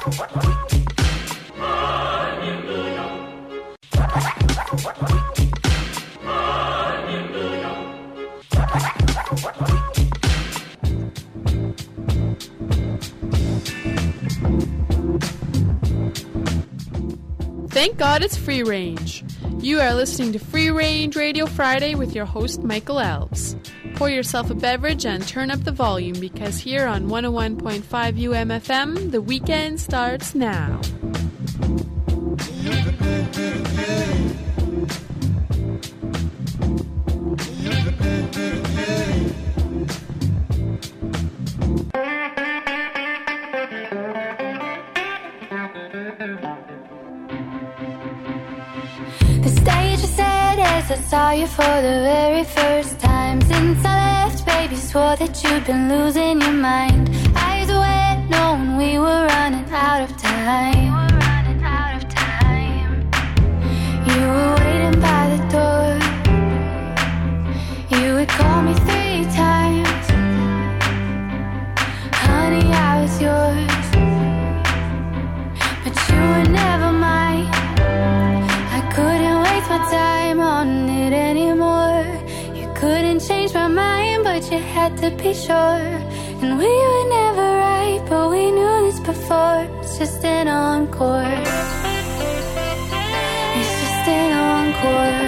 Thank God it's free range. You are listening to Free Range Radio Friday with your host, Michael Alves. Pour yourself a beverage and turn up the volume because here on 101.5 UMFM, the weekend starts now. I saw you for the very first time since I left, baby, swore that you'd been losing your mind. Eyes wet, knowing we were running out of time. You were waiting by the door. You would call me 3 times. Honey, I was yours, but you were never mine. I couldn't waste my time on it anymore. You couldn't change my mind, but you had to be sure. And we were never right, but we knew this before. It's just an encore. It's just an encore.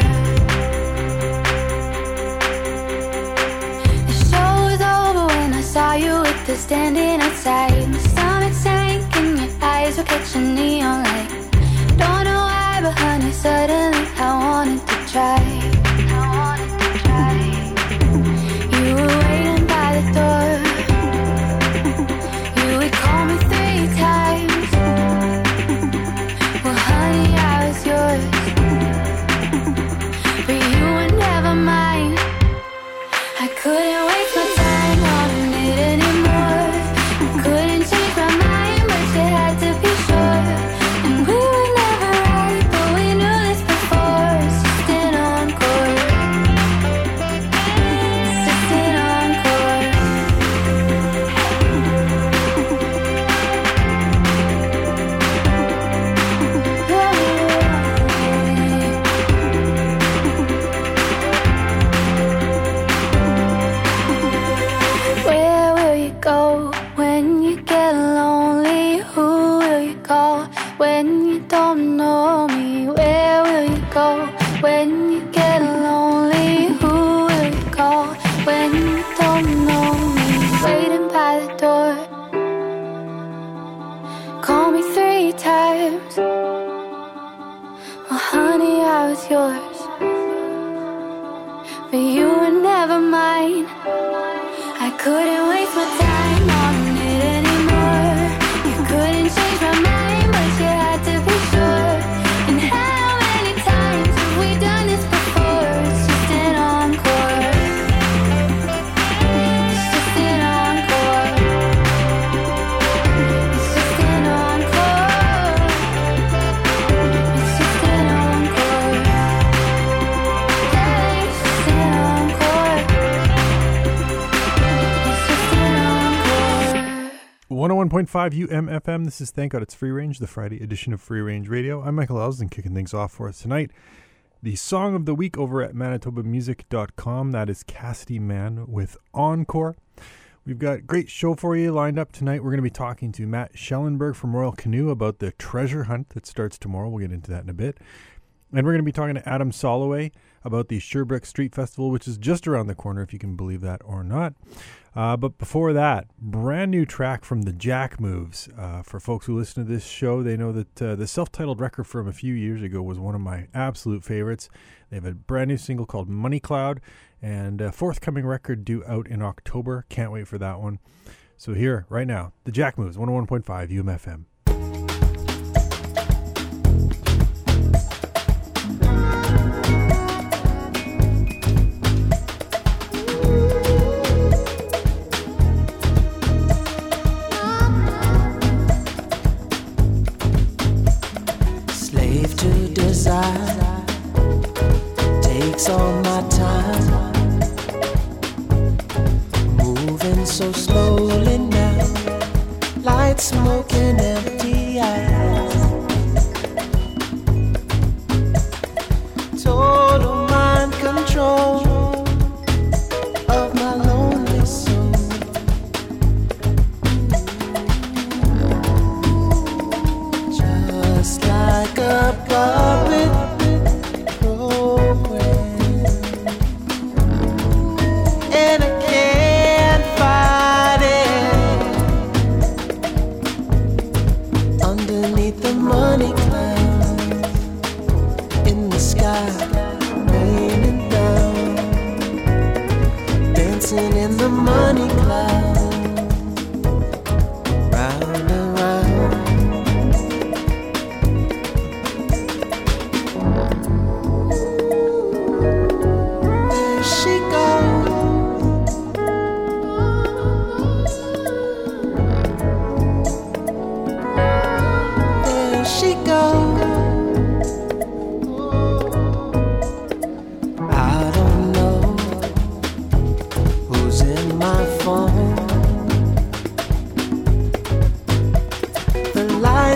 The show was over when I saw you with the standing outside. My stomach sank and your eyes were catching neon light. Don't know why, but honey, suddenly I wanted to try. You were waiting by the door. You would call me 3 times. Well, honey, I was yours, but you were never mine. I couldn't waste my time on it anymore. I couldn't change my mind, but you had to be sure. And we were never right, but we knew this before. It's just an encore. It's just an encore. Where will you go when you get lonely? Who will you call when you don't know me? Where will you go when you get lonely? Who will you call when you don't know me? Waiting by the door. Call me 3 times. Well, honey, I was yours, but you were never mine. I couldn't waste my time on it anymore. You couldn't change my mind, but you had to be sure. And how many times have we done this before? It's just an encore. It's just an encore. It's just an encore. It's just an encore. Yeah, it's just an encore. It's just an encore. 101.5 UMFM. This is Thank God It's Free Range, the Friday edition of Free Range Radio. I'm Michael Elsden, kicking things off for us tonight. The song of the week over at manitobamusic.com. That is Cassidy Mann with Encore. We've got a great show for you lined up tonight. We're going to be talking to Matt Schellenberg from Royal Canoe about the treasure hunt that starts tomorrow. We'll get into that in a bit. And we're going to be talking to Adam Soloway about the Sherbrooke Street Festival, which is just around the corner, if you can believe that or not. But before that, brand new track from the Jack Moves. For folks who listen to this show, they know that the self-titled record from a few years ago was one of my absolute favorites. They have a brand new single called Money Cloud and a forthcoming record due out in October. Can't wait for that one. So here, right now, the Jack Moves, 101.5 UMFM. Slave to desire takes all my time, moving so slowly now, light, smoke and empty.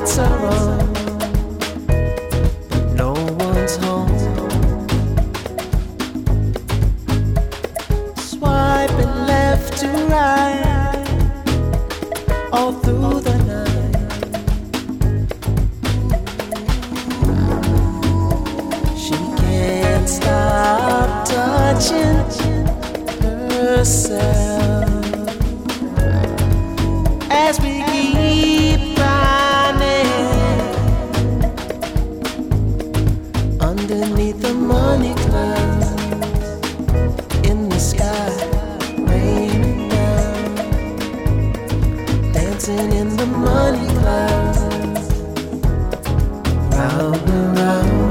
lights are on, but no one's home. Swiping left to right, all through the night. She can't stop touching herself as we keep running underneath the money clouds in the sky, raining down, dancing in the money clouds, round and round.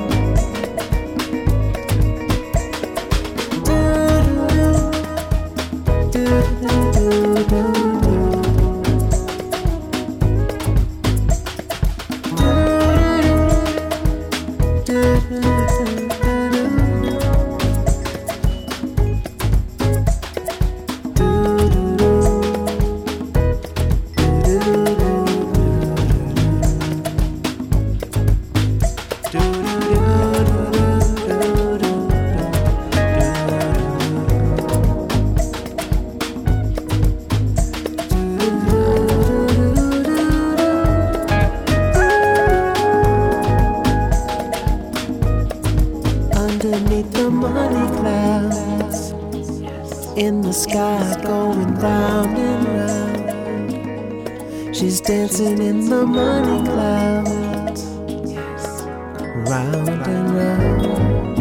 Underneath the money clouds in the sky, going round and round. She's dancing in the money clouds, round and round.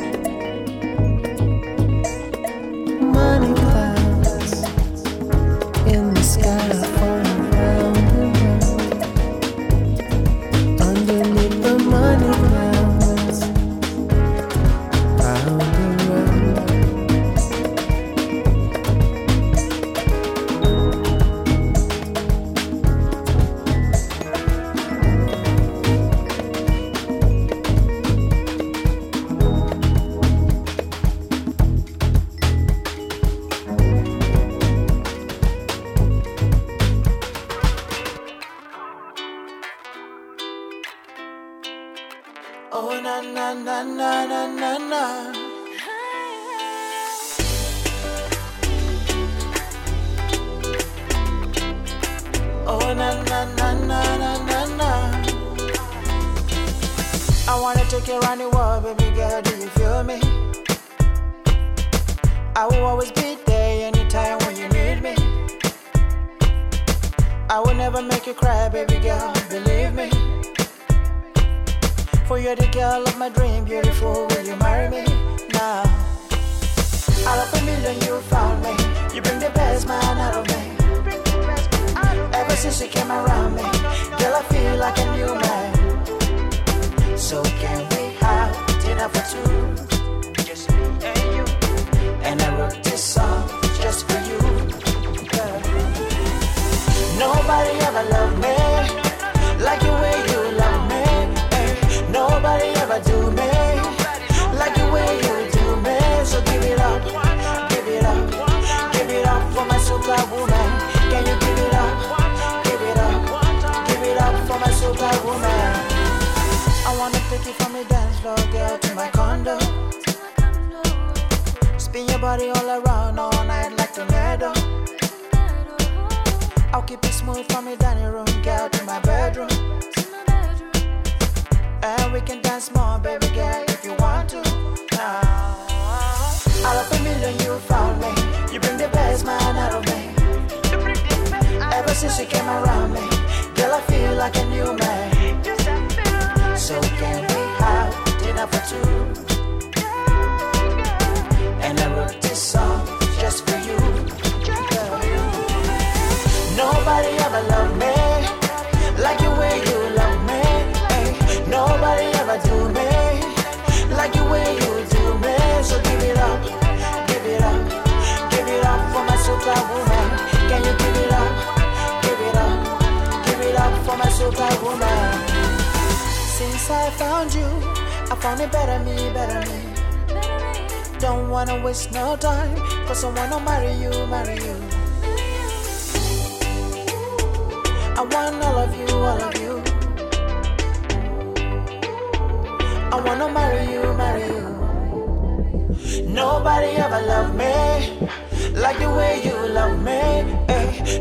Money clouds in the sky, going round and round. Underneath the money clouds, round and round. Oh na na na na na na na. Oh na na na na na na na. I wanna take you around the world, baby girl. Do you feel me? I will always be there anytime when you need me. I will never make you cry, baby girl. Believe me. For you're the girl of my dream, beautiful, will you marry me now? Out of a million you found me, you bring the best man out of me. Ever since you came around me, girl, I feel like a new man. So can we have dinner for two? Just me and you. And I wrote this song just for you, girl. Nobody ever loved me like the way you love me. Nobody ever do me like the way you do me. So give it up, give it up, give it up for my superwoman. Can you give it up, give it up, give it up for my superwoman? I wanna take you from the dance floor, girl, to my condo. Spin your body all around all night like tornado. I'll keep it smooth from the dining room, girl, to my bedroom. And we can dance more, baby girl, if you want to. Out of a million you found me, you bring the best man out of me. Ever since you came around me, girl, I feel like a new man. So can we have dinner for two? And I wrote this song just for you, girl. Nobody ever loved me like the way you love me. Nobody ever do me like the way you do me. So give it up, give it up, give it up for my superwoman. Can you give it up, give it up, give it up for my superwoman? Since I found you, I found it better me, better me. Don't wanna waste no time, cause I wanna marry you, marry you. I want all of you, all of you.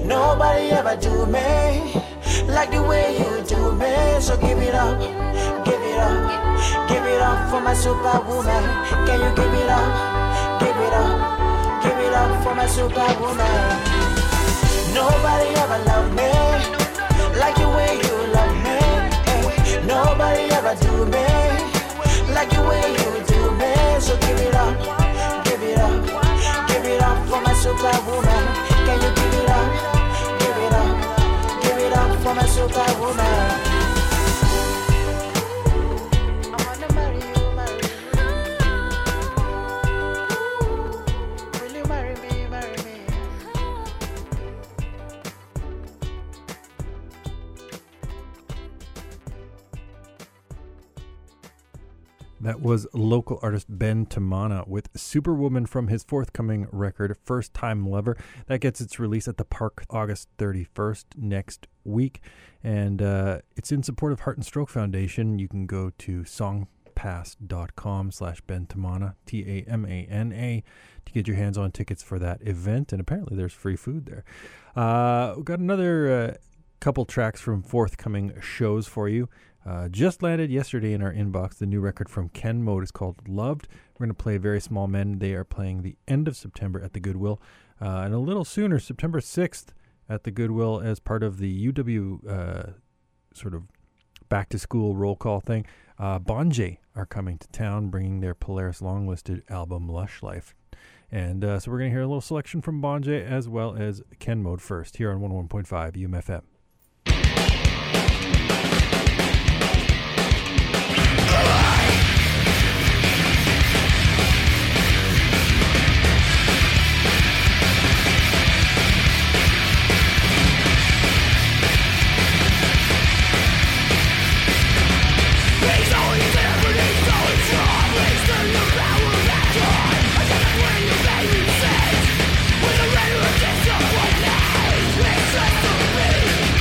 Nobody ever do me like the way you do me. So give it up, give it up, give it up for my superwoman. Can you give it up, give it up, give it up for my superwoman? Nobody ever loved me like the way you love me. Ay, nobody ever do me like the way you do me. So give it up, give it up, give it up for my superwoman. Can you give it up, give it up, give it up for my superwoman? I wanna marry you, marry you. Will you marry me, marry me? That was local artist Ben Tamana with Superwoman from his forthcoming record, First Time Lover. That gets its release at the Park August 31st next week. And it's in support of Heart and Stroke Foundation. You can go to songpass.com/Ben Tamana, Tamana, to get your hands on tickets for that event. And apparently there's free food there. We've got another couple tracks from forthcoming shows for you. Just landed yesterday in our inbox. The new record from Ken Mode is called Loved. We're going to play Very Small Men. They are playing the end of September at the Goodwill. And a little sooner, September 6th at the Goodwill, as part of the UW sort of back-to-school roll call thing. Bonjay are coming to town, bringing their Polaris long-listed album, Lush Life. And so we're going to hear a little selection from Bonjay as well as Ken Mode first, here on 101.5 UMFM. With a red resistance, what now? It's just a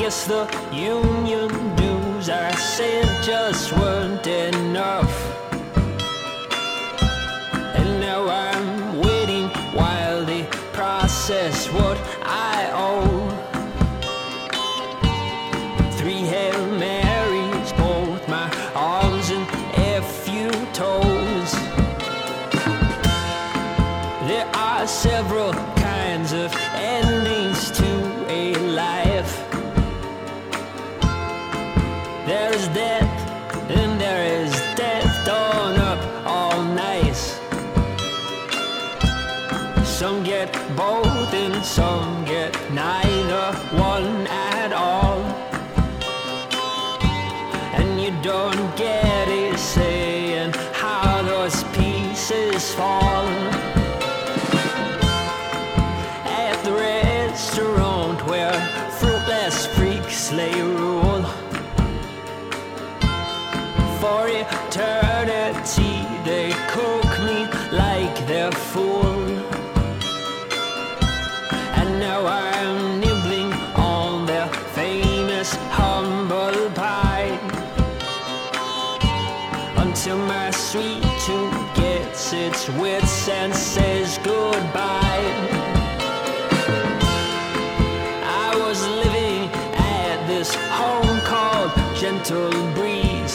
guess the union dues I sent just weren't enough. And now I'm waiting while they process what I owe. 3 Hail Marys, both my arms and a few toes. There are several kinds of endings to a life. There is death, and there is death done up all nice. Some get both and some get neither one at all. And you don't get a say in how those pieces fall. At the restaurant where fruitless freaks lay rule, for eternity they cook me like they're full. And now I'm nibbling on their famous humble pie, until my sweet tooth gets its wits and says goodbye. I was living at this home called Gentle Breeze.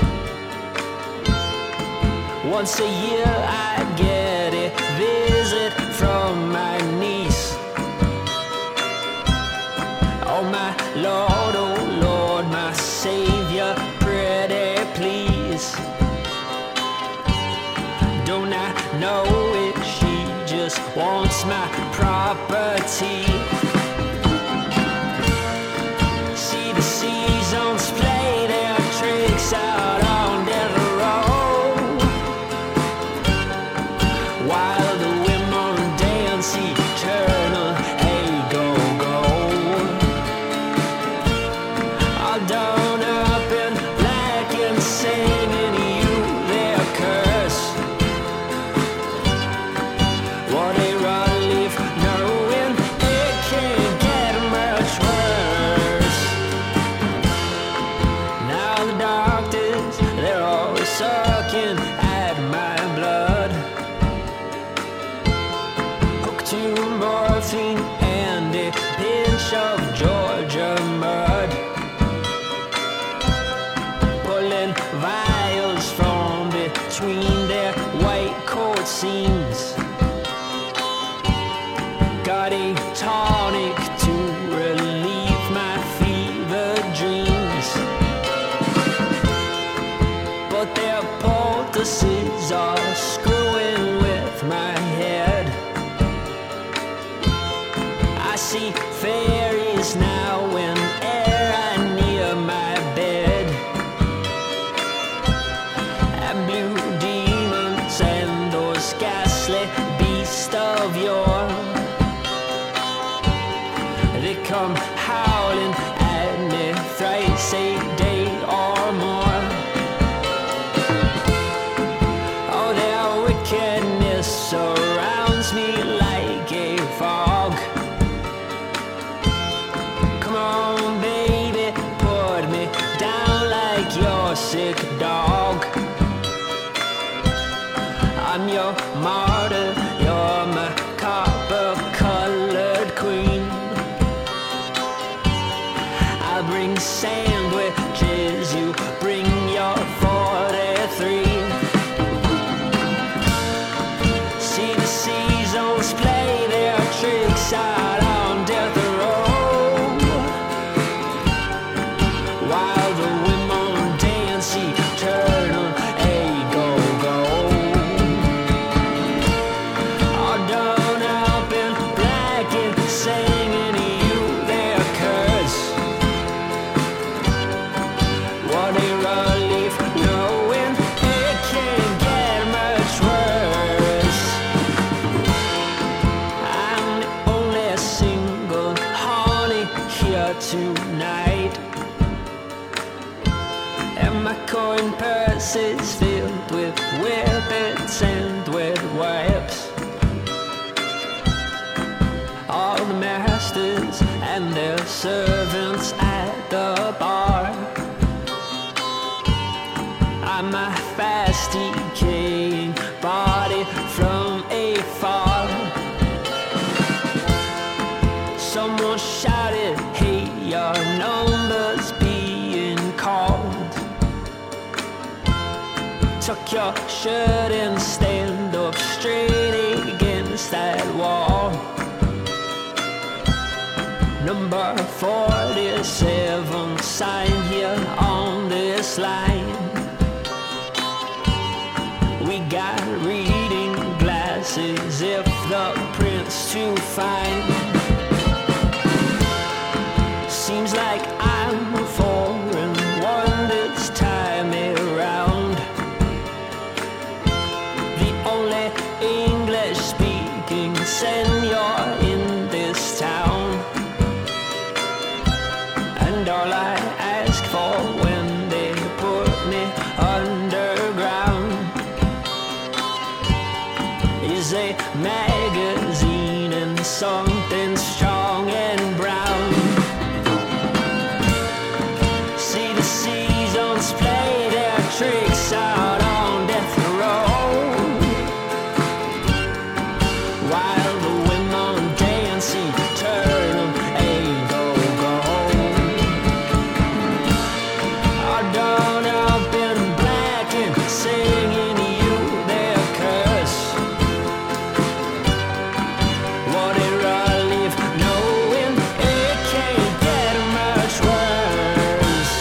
Once a year I get a visit from my niece. Oh my Lord, my Savior, pretty please. Don't I know it? She just wants my property. See the seasons play their tricks out on death row, while the women dance eternal, hey go go. All done up in black and singing you their curse. What a relief knowing it can't get much worse. Now the doctors, they're all sucking at my blood, hooked to morphine and a pinch of Georgia mud, pulling vials from between their white coat seams. Got a tonic to relieve my fever dreams, but their poultices are screwing with my head. I see fairies now whenever I'm near my bed, and blue demons and those ghastly beasts of yore. They come howling at me thrice a day or more. Oh, their wickedness surrounds me like a fog. Come on, baby, put me down like your sick dog. I'm your martyr, you're my copper-colored queen. I bring sandwiches, you bring your 43. See the seasons play their tricks out on death row, while the women dance eternal, hey go go. All done up in black and singing you their curse. What a relief knowing it can't get much worse. I'm the only single honey here tonight, and my coin purse is filled with whippets and wet wipes. All the masters and their servants I your shirt and stand up straight against that wall. Number 47, sign here on this line. We got reading glasses if the print's too fine. Seems like I'm a foreign one this time around. The only English speaking senor in this town. And all I ask for when they put me underground is a magazine and something strong and brown. See the seasons play their tricks out on death row, while the women dance eternal go-go. Are done up in black and singing you their curse. What a relief knowing it can't get much worse.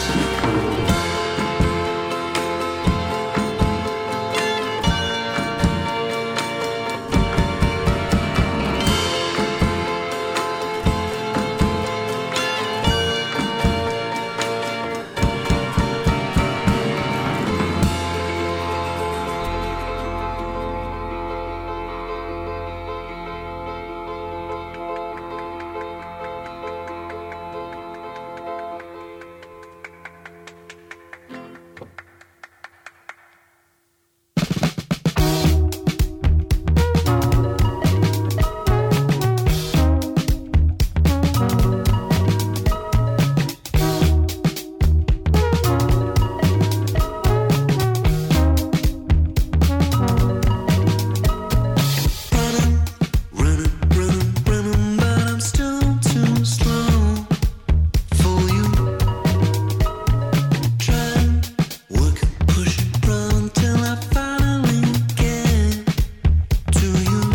Running, but I'm still too slow for you. Try, work, push, run till I finally get to you.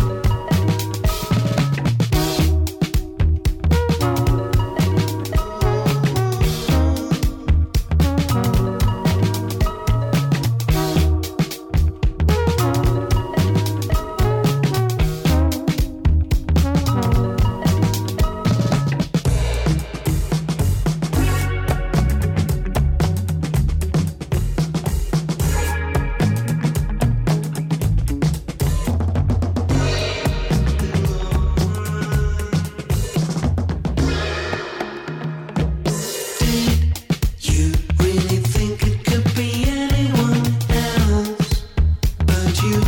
You really think it could be anyone else but you?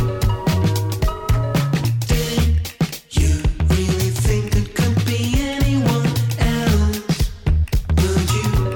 Did you really think it could be anyone else but you?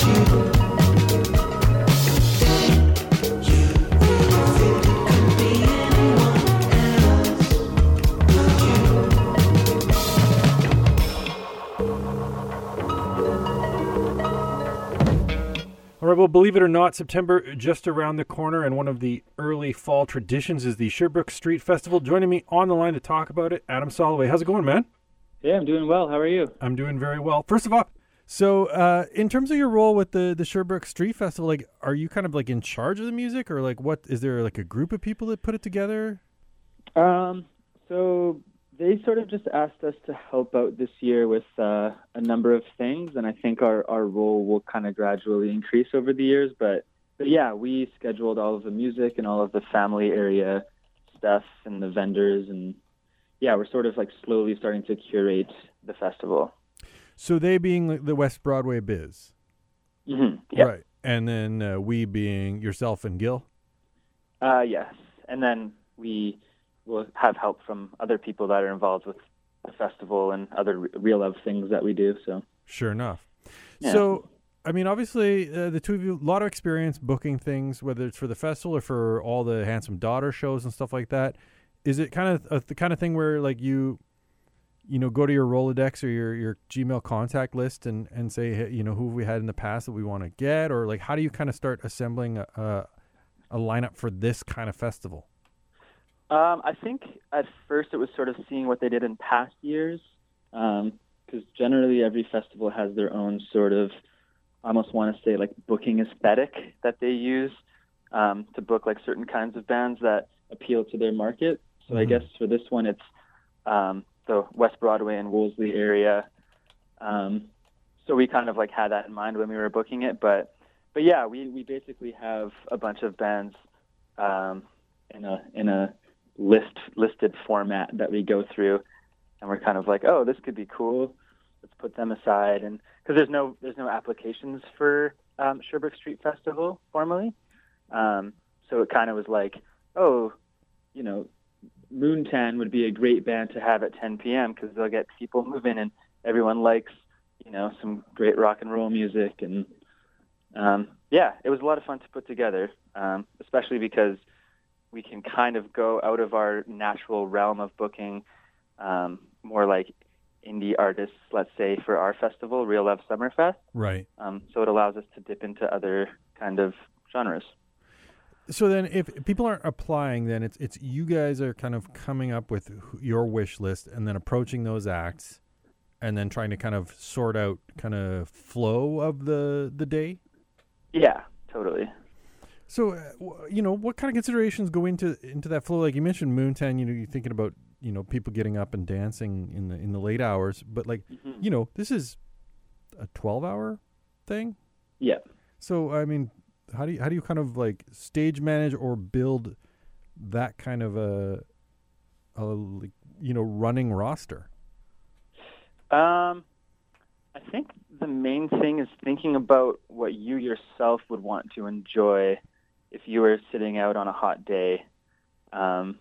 All right, well, believe it or not, September just around the corner, and one of the early fall traditions is the Sherbrooke Street Festival. Joining me on the line to talk about it, Adam Soloway. How's it going, man? Yeah, I'm doing well. How are you? I'm doing very well. First of all, so in terms of your role with the Sherbrooke Street Festival, like, are you kind of like in charge of the music, or like what is there like a group of people that put it together? So they sort of just asked us to help out this year with a number of things, and I think our role will kind of gradually increase over the years. But yeah, we scheduled all of the music and all of the family area stuff and the vendors, and yeah, we're sort of like slowly starting to curate the festival. So they being like the West Broadway Biz, Mm-hmm. Yeah. right? And then we being yourself and Gil. Yes, and then we will have help from other people that are involved with the festival and other Real Love things that we do. So Sure enough. Yeah. So, I mean, obviously, the two of you, a lot of experience booking things, whether it's for the festival or for all the Handsome Daughter shows and stuff like that. Is it kind of the kind of thing where, like, you go to your Rolodex or your Gmail contact list and say, hey, who have we had in the past that we want to get? Or, like, how do you kind of start assembling a lineup for this kind of festival? I think at first it was sort of seeing what they did in past years, because generally every festival has their own sort of, I almost want to say like booking aesthetic that they use to book like certain kinds of bands that appeal to their market. So I guess for this one it's the West Broadway and Wolseley area. So we kind of like had that in mind when we were booking it, but yeah, we basically have a bunch of bands in a listed format that we go through, and we're kind of like, oh, this could be cool. Let's put them aside, and because there's no applications for Sherbrooke Street Festival formally, so it kind of was like, oh, Moontan would be a great band to have at 10 p.m. because they'll get people moving, and everyone likes some great rock and roll music, and yeah, it was a lot of fun to put together, especially because we can kind of go out of our natural realm of booking more like indie artists, let's say, for our festival, Real Love Summerfest. Right. So it allows us to dip into other kind of genres. So then if people aren't applying, then it's you guys are kind of coming up with your wish list and then approaching those acts and then trying to kind of sort out kind of flow of the day? Yeah, totally. So, what kind of considerations go into that flow? Like you mentioned Moontan, you're thinking about, people getting up and dancing in the late hours, but like, this is a 12-hour thing? Yeah. So, I mean, how do you kind of like stage manage or build that kind of a running roster? I think the main thing is thinking about what you yourself would want to enjoy if you were sitting out on a hot day, and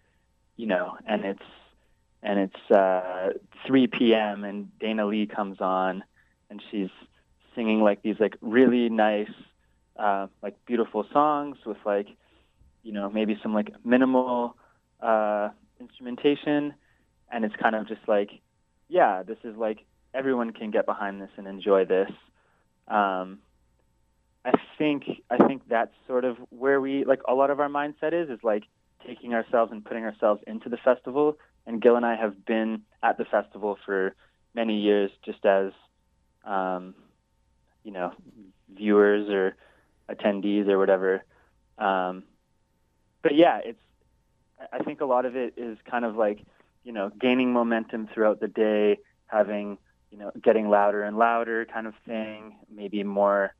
it's 3 p.m. and Dana Lee comes on, and she's singing like these like really nice, like beautiful songs with like, maybe some like minimal instrumentation, and it's kind of just like, yeah, this is like everyone can get behind this and enjoy this. I think that's sort of where we, like, a lot of our mindset is like taking ourselves and putting ourselves into the festival. And Gil and I have been at the festival for many years just as, viewers or attendees or whatever. But yeah, I think a lot of it is kind of like, gaining momentum throughout the day, having, getting louder and louder kind of thing, maybe more,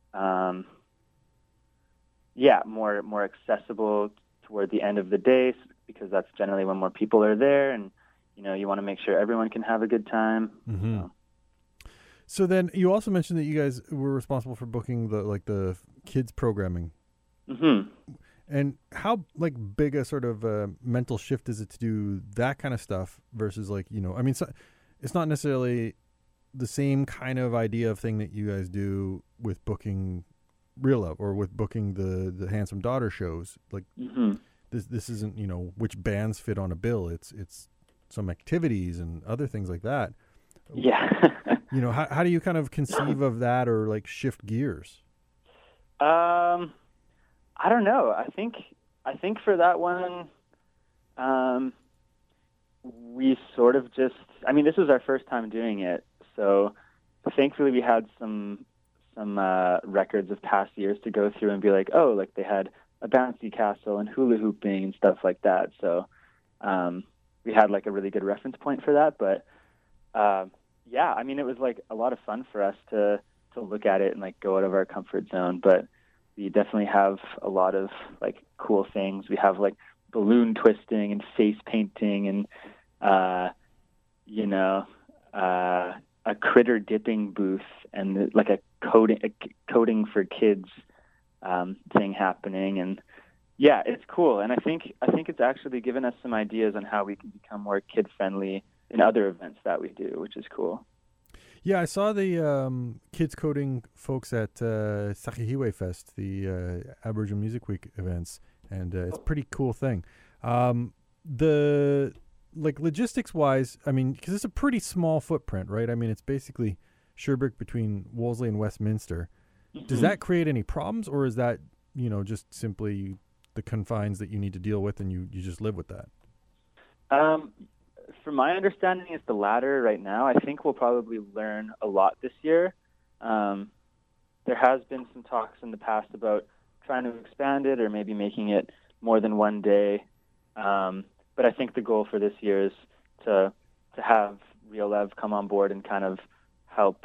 more accessible toward the end of the day, because that's generally when more people are there, and you want to make sure everyone can have a good time. Mm-hmm. So then you also mentioned that you guys were responsible for booking the kids programming. Mm-hmm. And how big a sort of mental shift is it to do that kind of stuff versus so, it's not necessarily the same kind of idea of thing that you guys do with booking Real Love or with booking the Handsome Daughter shows. Like this isn't, you know, which bands fit on a bill. It's some activities and other things like that. Yeah. You know, how do you kind of conceive of that or like shift gears? I don't know. I think for that one, we sort of just, I mean, this was our first time doing it. So thankfully we had some records of past years to go through and be like, oh, like they had a bouncy castle and hula hooping and stuff like that. So we had like a really good reference point for that. But yeah, I mean, it was like a lot of fun for us to look at it and like go out of our comfort zone. But we definitely have a lot of like cool things. We have like balloon twisting and face painting and a critter dipping booth and like a coding for kids thing happening. And yeah, it's cool. And I think it's actually given us some ideas on how we can become more kid friendly in other events that we do, which is cool. Yeah, I saw the kids coding folks at Sakihiwe Fest, the Aboriginal Music Week events, and it's a pretty cool thing. The like logistics wise, I mean, because it's a pretty small footprint, right? I mean, it's basically Sherbrooke between Wolseley and Westminster. Does that create any problems, or is that, you know, just simply the confines that you need to deal with and you just live with that? From my understanding, it's the latter right now. I think we'll probably learn a lot this year. There has been some talks in the past about trying to expand it or maybe making it more than one day. But I think the goal for this year is to have Real Love come on board and kind of help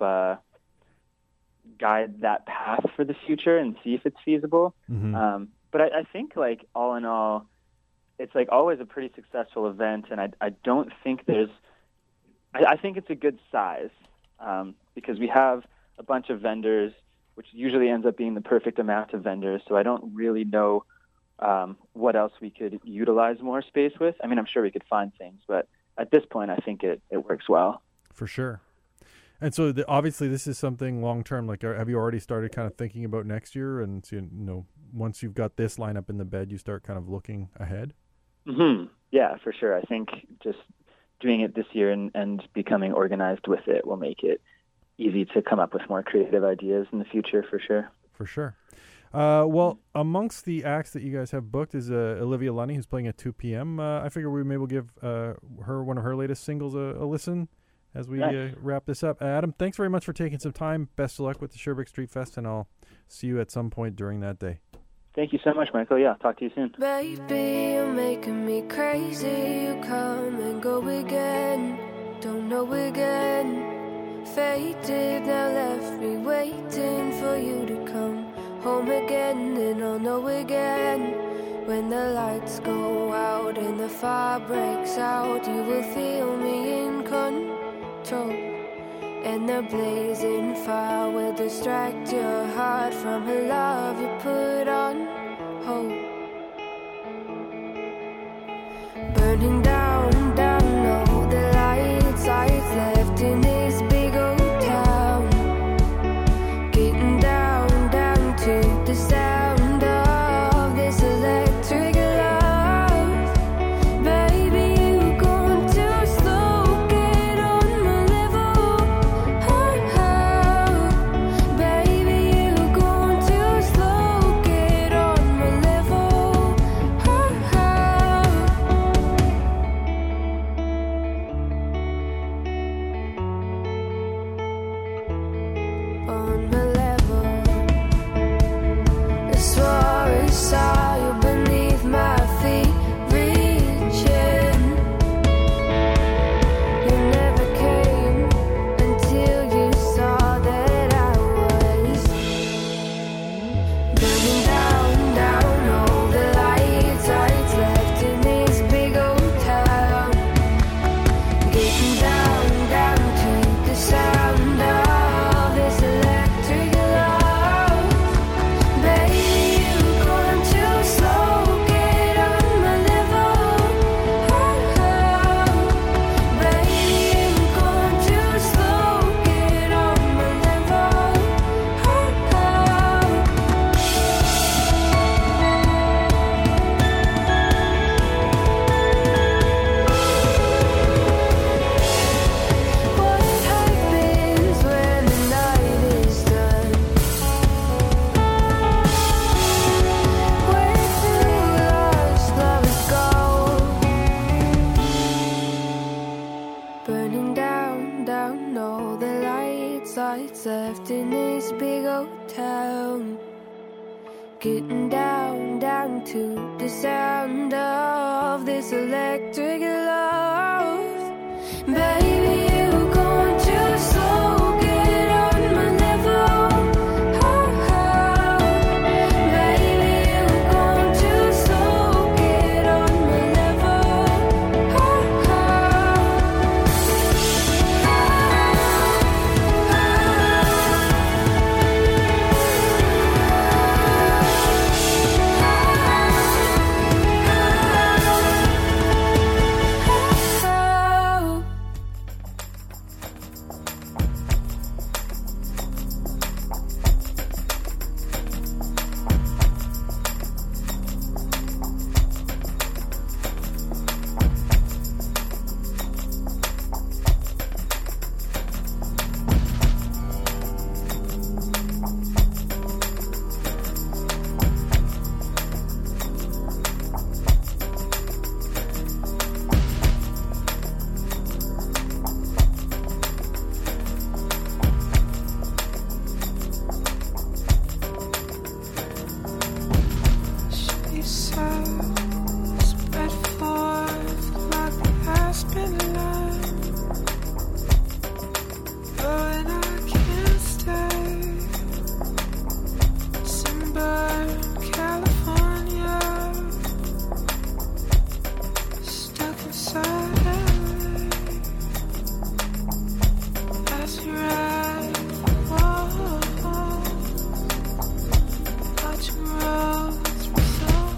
guide that path for the future and see if it's feasible. But I think, like, all in all, it's like always a pretty successful event, and I don't think I think it's a good size because we have a bunch of vendors, which usually ends up being the perfect amount of vendors. So I don't really know what else we could utilize more space with. I mean, I'm sure we could find things, but at this point, I think it works well. For sure. And so obviously this is something long-term. Like, have you already started kind of thinking about next year? And, so, you know, once you've got this lineup in the bed, you start kind of looking ahead? Yeah, for sure. I think just doing it this year and becoming organized with it will make it easy to come up with more creative ideas in the future, for sure. For sure. Well, amongst the acts that you guys have booked is Olivia Lunny, who's playing at 2 p.m. I figure we maybe will give her one of her latest singles a listen as we wrap this up. Adam, thanks very much for taking some time. Best of luck with the Sherbrooke Street Fest, and I'll see you at some point during that day. Thank you so much, Michael. Yeah, talk to you soon. Baby, you're making me crazy. You come and go again. Don't know again. Faded, now left me waiting for you to come home again. And I'll know again. When the lights go out and the fire breaks out, you will feel me in control. And the blazing fire will distract your heart from a love you put on hold. Burning down, down all the lights left in this big old town. Getting down, down to the sound of this electric love. Baby, you're going too slow, get on my level. Oh, baby, you're going too slow, get on getting down, down to the sound of this electric love. Baby, you're going too slow, get on my level. Oh, oh. Baby, you're going too slow, get on my level. Oh, oh, oh. She said, spread forth like the aspen line. But I can't stay. Sunburned California, stuck inside LA. As you ride the wall, watching roads resolve.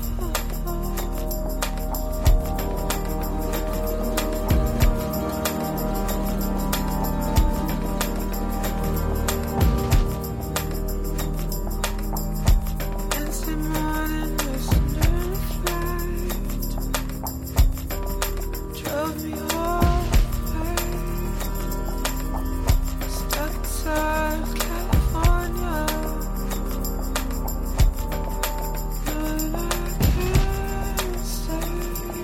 Wednesday morning, listening to flight, drove me all the way. Stuck inside California, but I can't stay.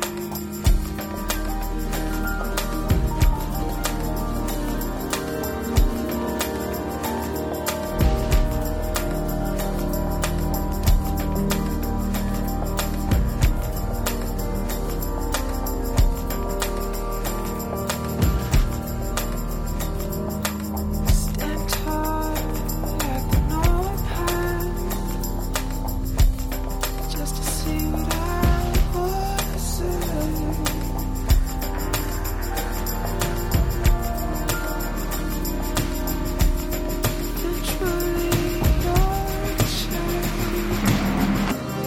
Stand tall like the North Hand, just to see what I would say. Eventually, you're changed.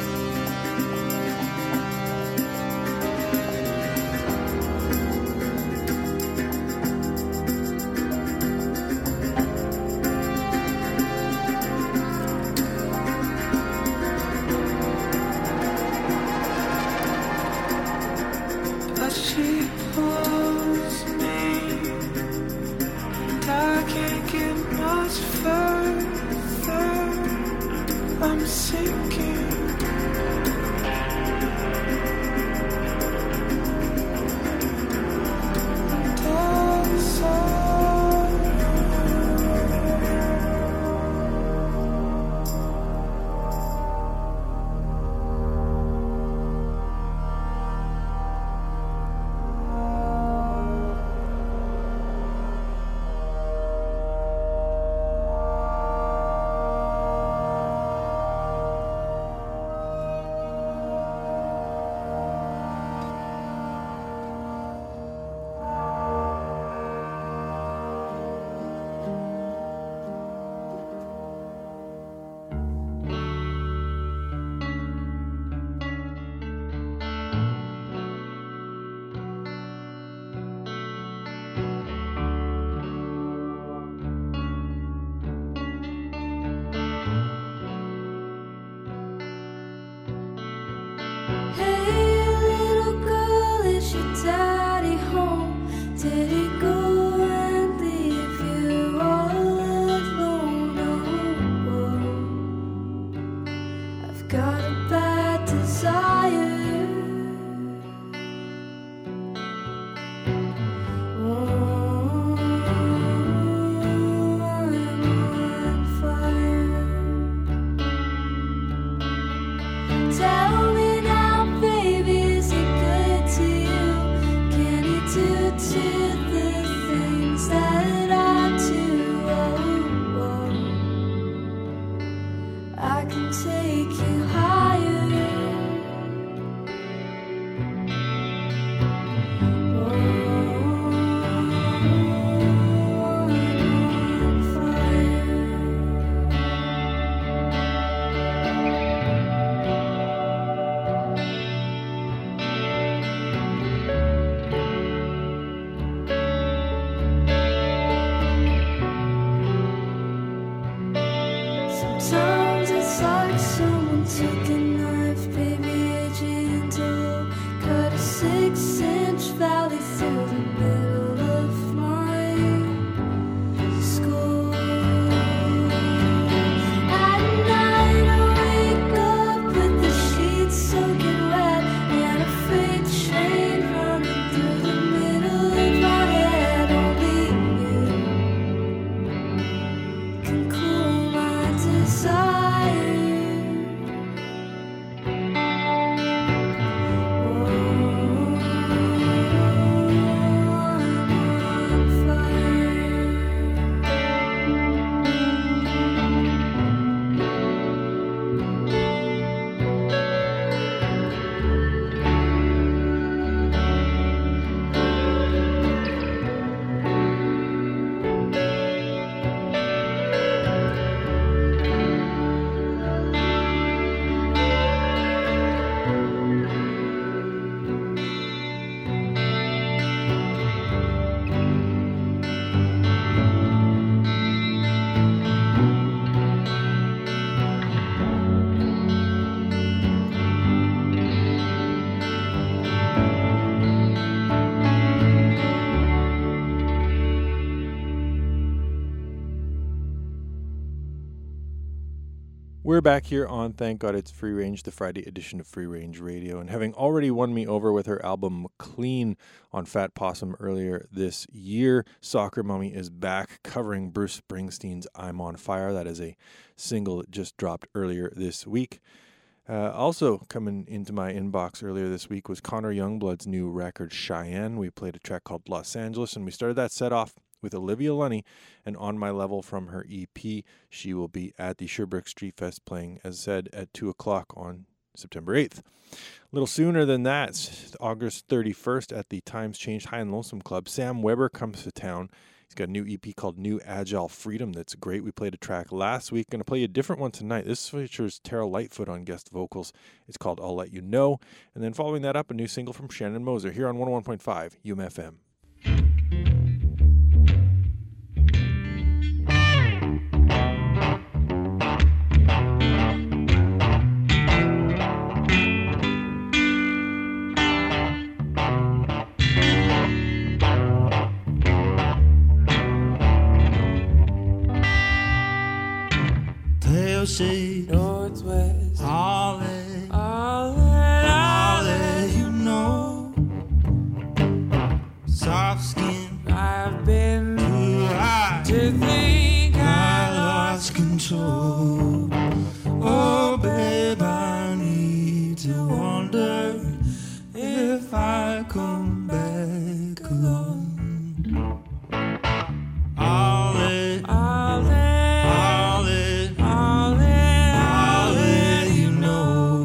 But she pulls me, and I can't get much further. I'm sinking. Hey, little girl, is your daddy home? Did he go and leave you all alone? Oh, I've got a bad desire. Oh, I'm on fire. I can take you higher. Sometimes it's like someone took a knife, baby, a gentle, cut a 6-inch valley through the middle of my skull. At night I wake up with the sheets soaking wet and a freight train running through the middle of my head. Only you can cool my desire. We're back here on Thank God It's Free Range, the Friday edition of Free Range Radio. And having already won me over with her album Clean on Fat Possum earlier this year, Soccer Mummy is back covering Bruce Springsteen's I'm on Fire. That is a single that just dropped earlier this week. Also coming into my inbox earlier this week was Connor Youngblood's new record, Cheyenne. We played a track called Los Angeles, and we started that set off with Olivia Lunny and On My Level from her EP. She will be at the Sherbrooke Street Fest playing, as said, at 2 o'clock on September 8th. A little sooner than that, August 31st at the Times Changed High and Lonesome Club, Sam Weber comes to town. He's got a new EP called New Agile Freedom that's great. We played a track last week. Going to play you a different one tonight. This features Tara Lightfoot on guest vocals. It's called I'll Let You Know. And then following that up, a new single from Shannon Moser here on 101.5 UMFM. Pale shade, Northwest, I'll let you know. Soft skin, I've been too high to think I lost control. Oh, babe, I need to wonder if I come back alone. I'll let you know.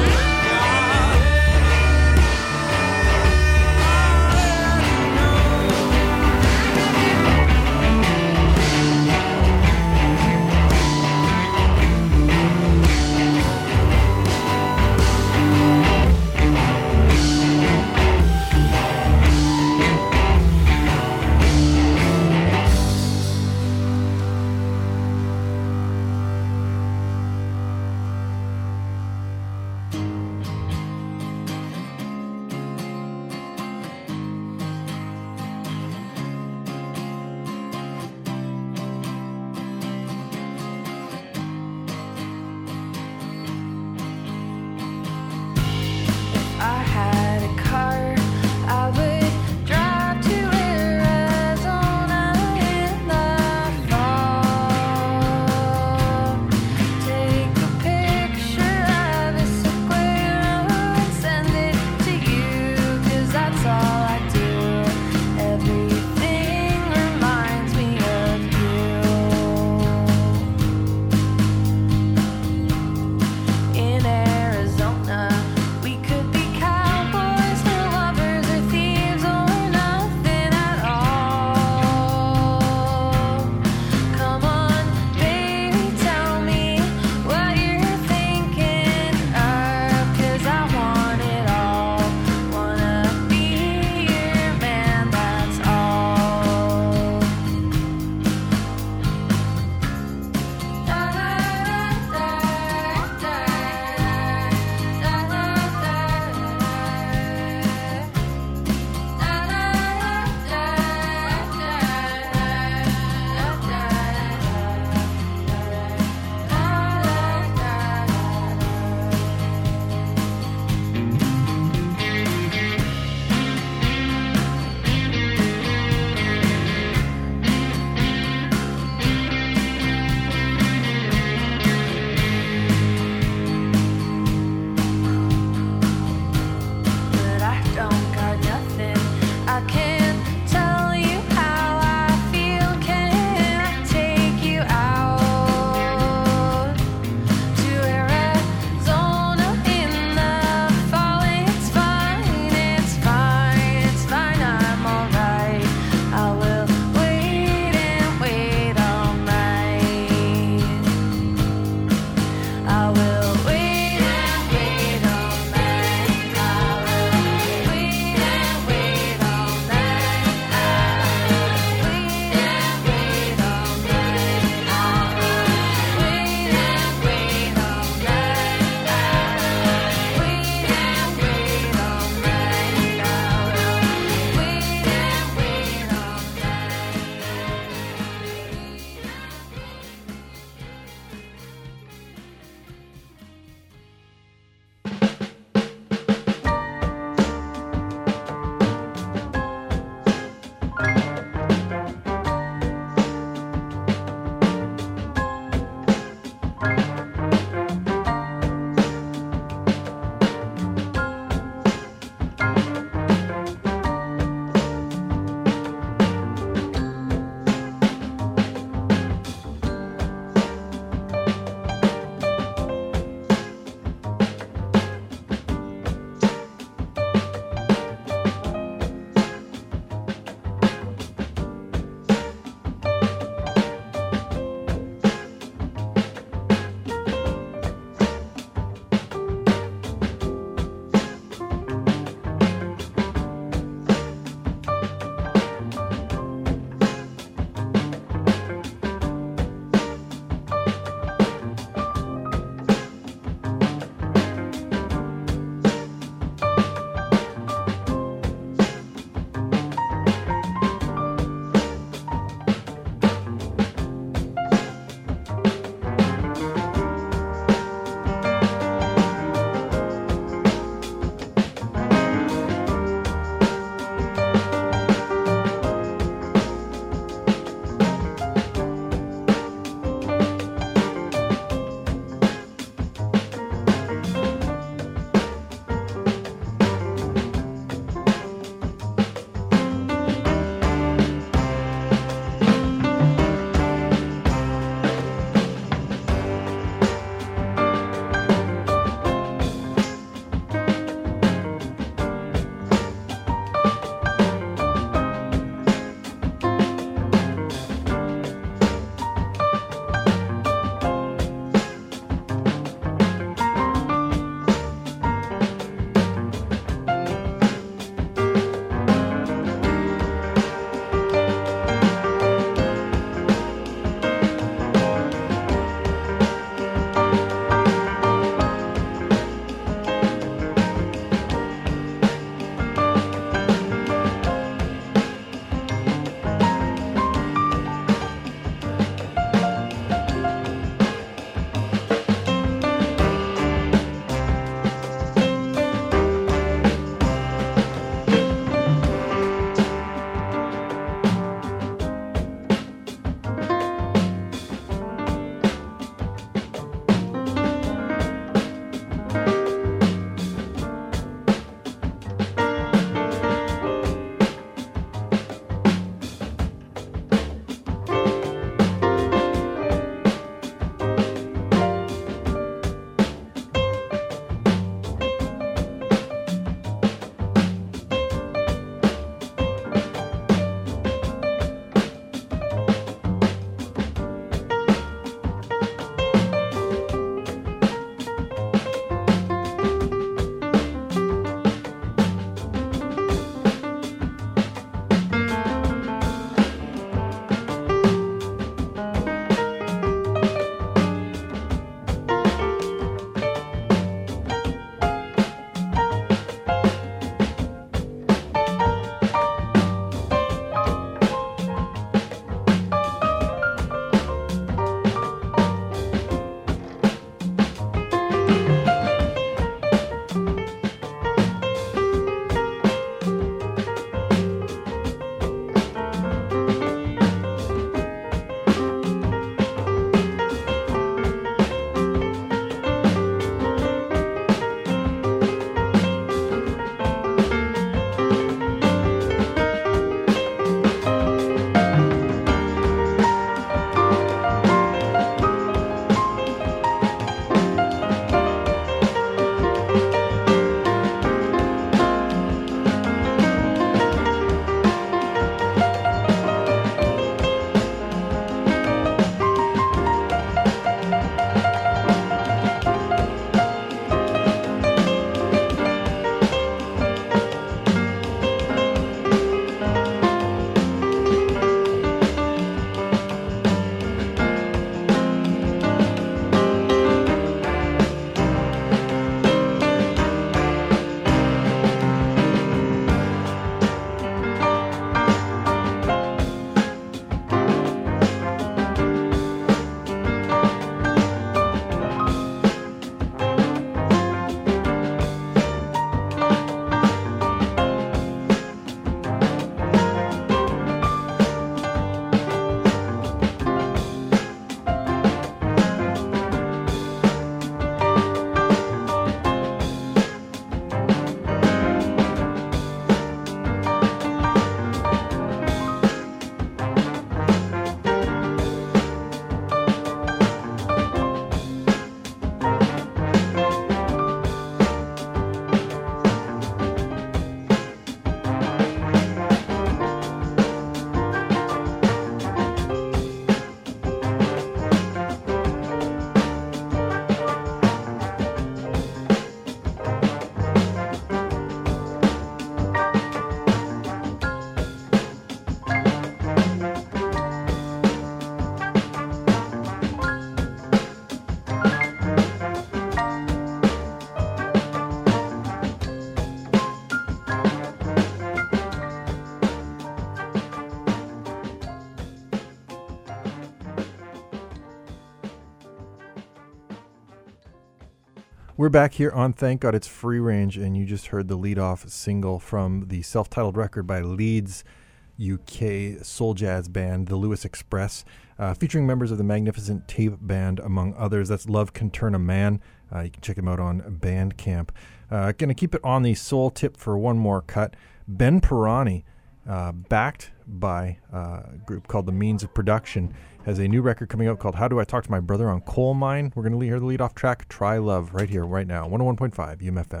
We're back here on Thank God It's Free Range, and you just heard the lead-off single from the self-titled record by Leeds UK soul jazz band, the Lewis Express, featuring members of the Magnificent Tape Band, among others. That's Love Can Turn a Man. You can check them out on Bandcamp. Going to keep it on the soul tip for one more cut. Ben Pirani, backed by a group called The Means of Production, has a new record coming out called How Do I Talk to My Brother on Coal Mine. We're going to hear the lead-off track, Try Love, right here, right now, 101.5 UMFM.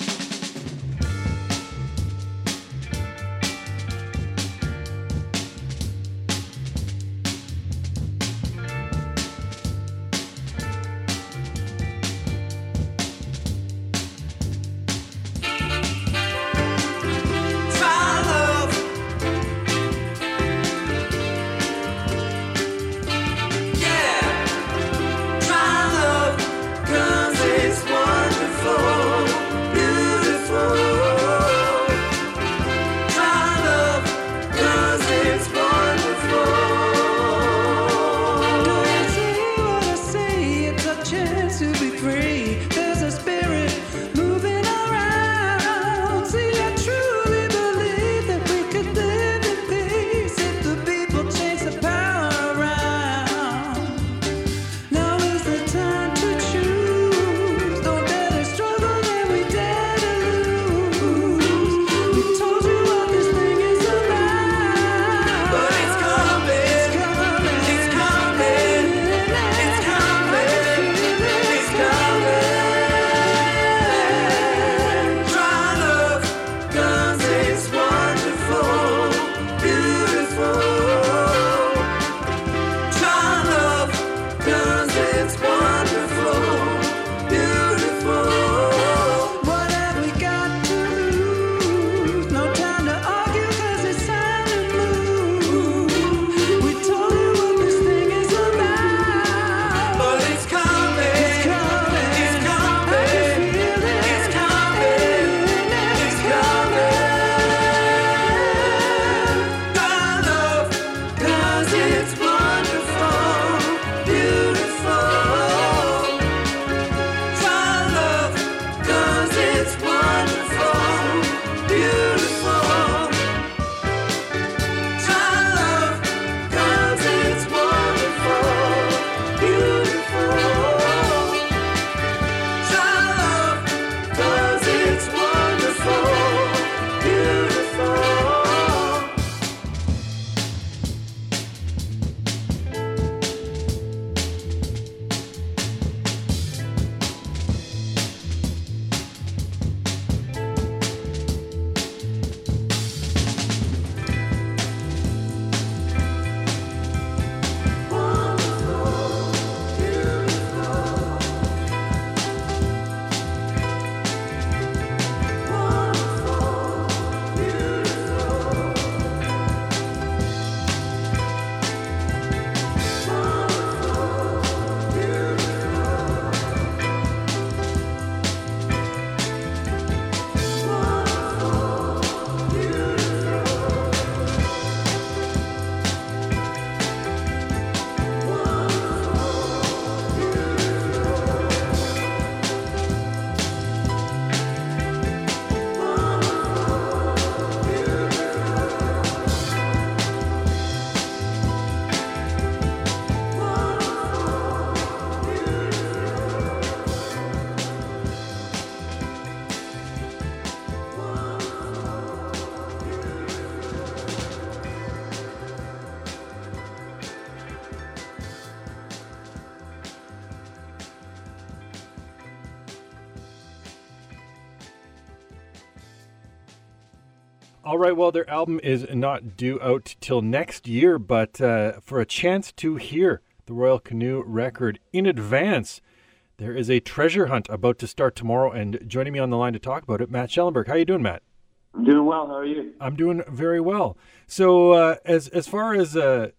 All right, well, their album is not due out till next year, but for a chance to hear the Royal Canoe record in advance, there is a treasure hunt about to start tomorrow, and joining me on the line to talk about it, Matt Schellenberg. How you doing, Matt? I'm doing well. How are you? I'm doing very well. So as far as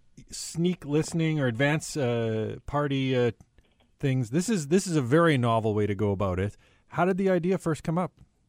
sneak listening or advance party things, this is a very novel way to go about it. How did the idea first come up?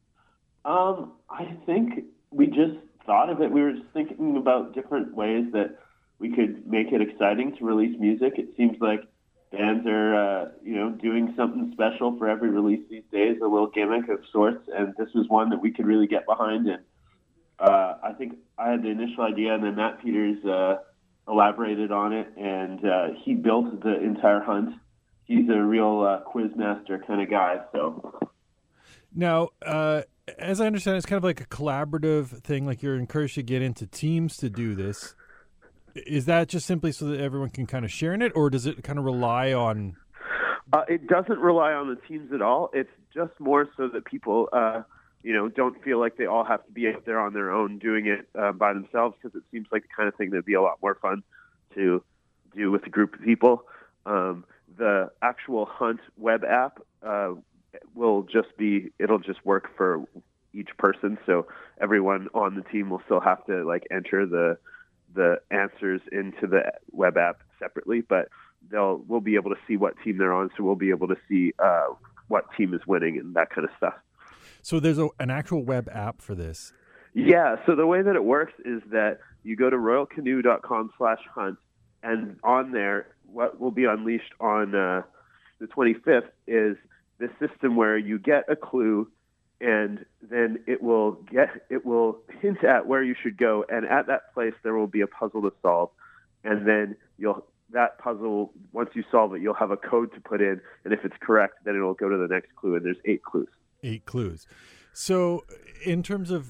I think we just thought of it. We were just thinking about different ways that we could make it exciting to release music. It seems like bands are, doing something special for every release these Days, a little gimmick of sorts, and this was one that we could really get behind. And I think I had the initial idea, and then Matt Peters elaborated on it, and he built the entire hunt. He's a real quiz master kind of guy. So now, as I understand, it's kind of like a collaborative thing. Like you're encouraged to get into teams to do this. Is that just simply so that everyone can kind of share in it, or does it kind of rely on? It doesn't rely on the teams at all. It's just more so that people, don't feel like they all have to be out there on their own doing it by themselves, because it seems like the kind of thing that'd be a lot more fun to do with a group of people. The actual Hunt web app it'll just work for each person. So everyone on the team will still have to enter the answers into the web app separately, but we'll be able to see what team they're on, so we'll be able to see what team is winning and that kind of stuff. So there's an actual web app for this? Yeah, so the way that it works is that you go to royalcanoe.com/hunt, and on there, what will be unleashed on the 25th is the system where you get a clue, and then it will hint at where you should go, and at that place there will be a puzzle to solve, and then that puzzle, once you solve it, you'll have a code to put in, and if it's correct, then it'll go to the next clue, and there's 8 clues. 8 clues. So in terms of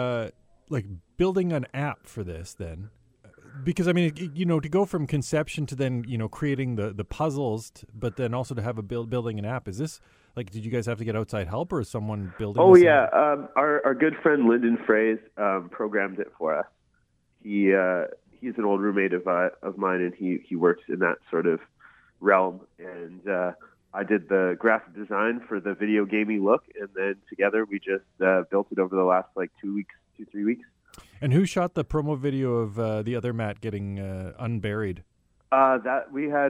building an app for this, then, because I mean, to go from conception to then creating the puzzles, but then also to have building an app, is this did you guys have to get outside help, or is someone building? Oh this yeah, app? Our good friend Lyndon Fraze programmed it for us. He's an old roommate of mine, and he works in that sort of realm, and I did the graphic design for the video gamey look, and then together we just built it over the last 2-3 weeks. And who shot the promo video of the other Matt getting unburied? That we had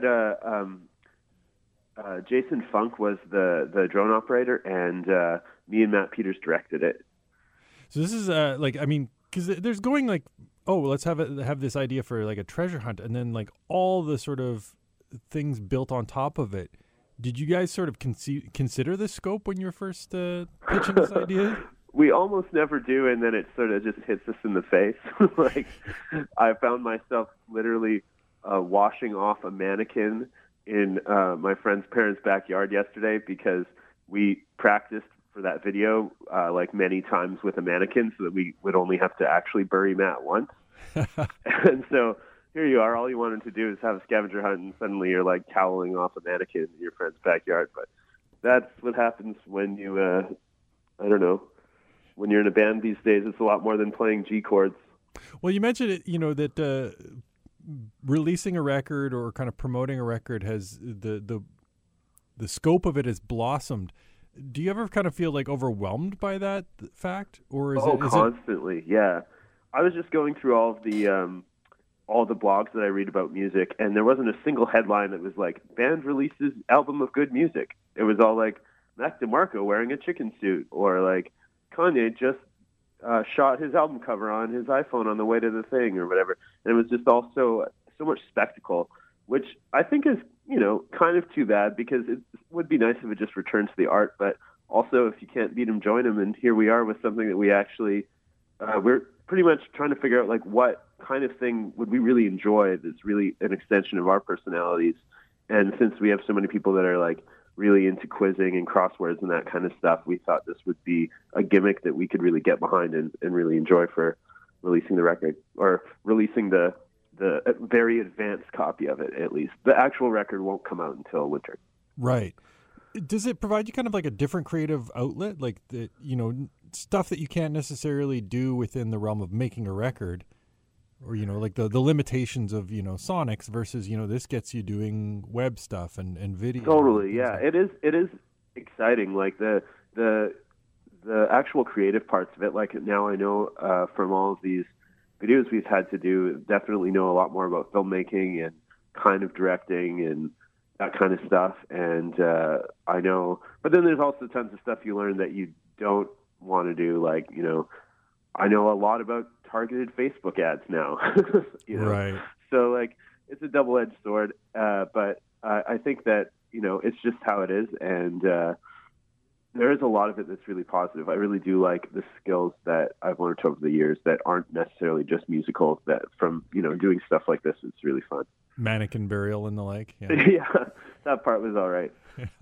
Jason Funk was the drone operator, and me and Matt Peters directed it. So this is because there's going let's have this idea for a treasure hunt, and then all the sort of things built on top of it. Did you guys sort of consider the scope when you were first pitching this idea? We almost never do, and then it sort of just hits us in the face. I found myself literally washing off a mannequin in my friend's parents' backyard yesterday, because we practiced for that video many times with a mannequin, so that we would only have to actually bury Matt once. And so here you are, all you wanted to do is have a scavenger hunt, and suddenly you're toweling off a mannequin in your friend's backyard. But that's what happens when you, when you're in a band these days. It's a lot more than playing G chords. Well, you mentioned it, that releasing a record or kind of promoting a record has the scope of it has blossomed. Do you ever kind of feel overwhelmed by that fact, or is it constantly? Yeah, I was just going through all the blogs that I read about music, and there wasn't a single headline that was band releases album of good music. It was all Mac DeMarco wearing a chicken suit, or Kanye just shot his album cover on his iPhone on the way to the thing, or whatever. And it was just also so much spectacle, which I think is, kind of too bad, because it would be nice if it just returned to the art. But also, if you can't beat them, join them. And here we are with something that we actually, we're pretty much trying to figure out what kind of thing would we really enjoy that's really an extension of our personalities. And since we have so many people that are really into quizzing and crosswords and that kind of stuff, we thought this would be a gimmick that we could really get behind and really enjoy for releasing the record, or releasing the very advanced copy of it, at least. The actual record won't come out until winter. Right. Does it provide you kind of a different creative outlet, stuff that you can't necessarily do within the realm of making a record, or, the limitations of, Sonics versus, this gets you doing web stuff and video. Totally. Yeah. It is exciting. The actual creative parts of it. Now I know from all of these videos we've had to do, definitely know a lot more about filmmaking and kind of directing and that kind of stuff. And I know, but then there's also tons of stuff you learn that you don't want to do. I know a lot about targeted Facebook ads now. Right. So it's a double-edged sword. But I think that, it's just how it is. And there is a lot of it that's really positive. I really do like the skills that I've learned over the years that aren't necessarily just musical. That from doing stuff like this, it's really fun. Mannequin burial and the like. Yeah, yeah, that part was all right.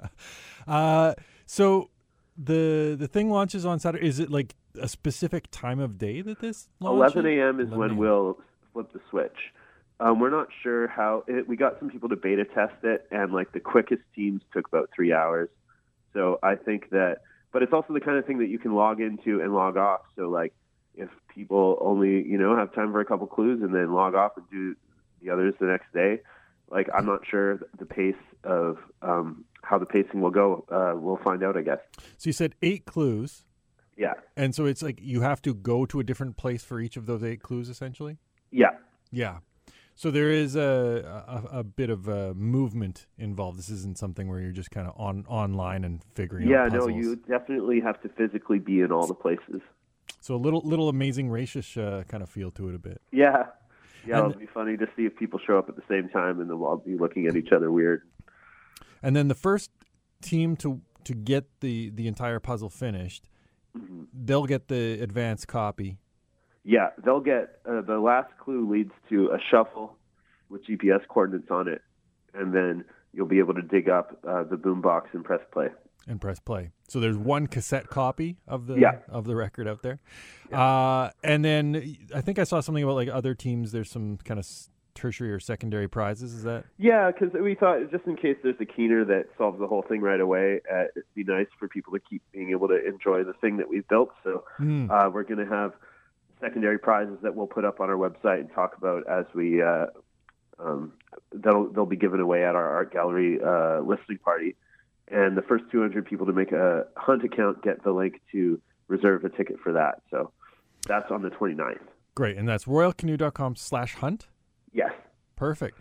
So the thing launches on Saturday. Is it like a specific time of day that this launches? 11 a.m. is when we'll flip the switch. We're not sure how. We got some people to beta test it, and like the quickest teams took about 3 hours. So I think that, but it's also the kind of thing that you can log into and log off. So like if people only, have time for a couple clues and then log off and do the others the next day, like I'm not sure the pace of how the pacing will go. We'll find out, I guess. So you said 8 clues. Yeah. And so it's like you have to go to a different place for each of those 8 clues, essentially? Yeah. Yeah. So there is a bit of movement involved. This isn't something where you're just kind of online and figuring out puzzles. Yeah, no, you definitely have to physically be in all the places. So a little Amazing Race-ish kind of feel to it a bit. Yeah. Yeah, it'll be funny to see if people show up at the same time and then we'll all be looking at each other weird. And then the first team to get the entire puzzle finished, they'll get the advanced copy. Yeah, they'll get the last clue leads to a shuffle with GPS coordinates on it, and then you'll be able to dig up the boombox and press play. So there's one cassette copy of the record out there. Yeah. And then I think I saw something about like other teams. There's some kind of tertiary or secondary prizes. Is that? Yeah, because we thought just in case there's a keener that solves the whole thing right away, it'd be nice for people to keep being able to enjoy the thing that we've built. So we're going to have secondary prizes that we'll put up on our website and talk about as we they'll be given away at our art gallery listening party. And the first 200 people to make a Hunt account get the link to reserve a ticket for that. So that's on the 29th. Great. And that's royalcanoe.com/hunt? Yes. Perfect.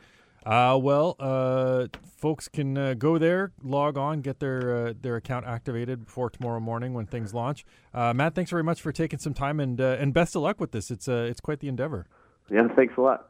Folks can go there, log on, get their account activated before tomorrow morning when things launch. Matt, thanks very much for taking some time, and best of luck with this. It's quite the endeavor. Yeah, thanks a lot.